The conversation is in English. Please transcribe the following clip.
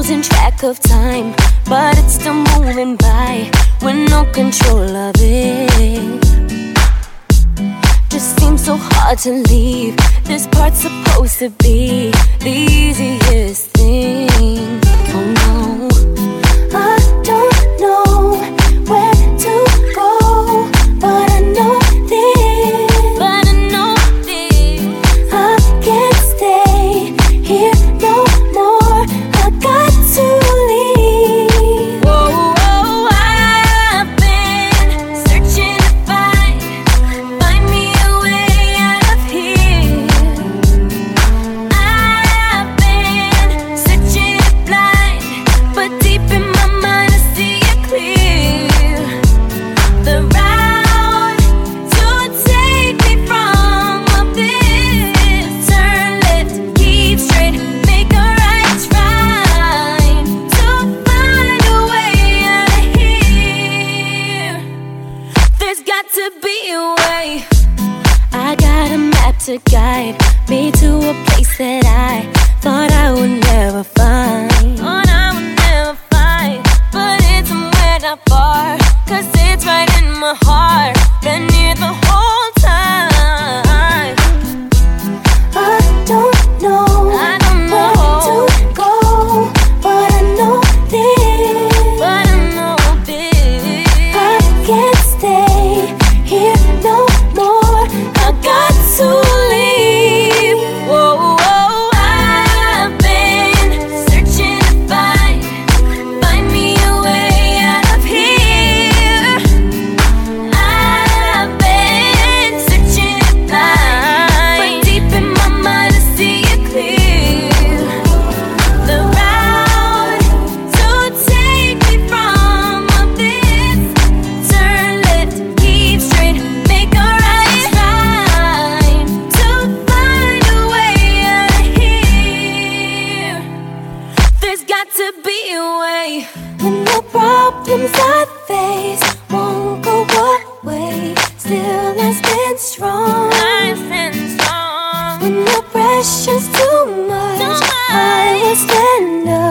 losing track of time, but it's still moving by with no control of it. Just seems so hard to leave. This part's supposed to be the easiest thing. Oh no, I don't know where to go, but I know this. I can't stay here no more. I got to leave. Whoa, I've been searching to find me a way out of here. I've been searching blind, but deep in my mind I see it clear. The route to take me from this turn left, keep straight, make a right, try to find a way out of here. There's got to be a way. I got a map to guide me to a place that I thought I would never find. But it's somewhere not far, 'cause it's right in my heart. Been near the whole time. I don't know where to go, but I know this. I can't stay here no more. I got to leave. Whoa, I've been searching to find me a way out of here. I've been searching blind, but deep in my mind I see it clear. The route to take me from this turn left, keep straight, make a right, try to find a way out of here. There's got to be a way. When the problems I face won't go away, still I stand strong. When the pressure's too much, I will stand up.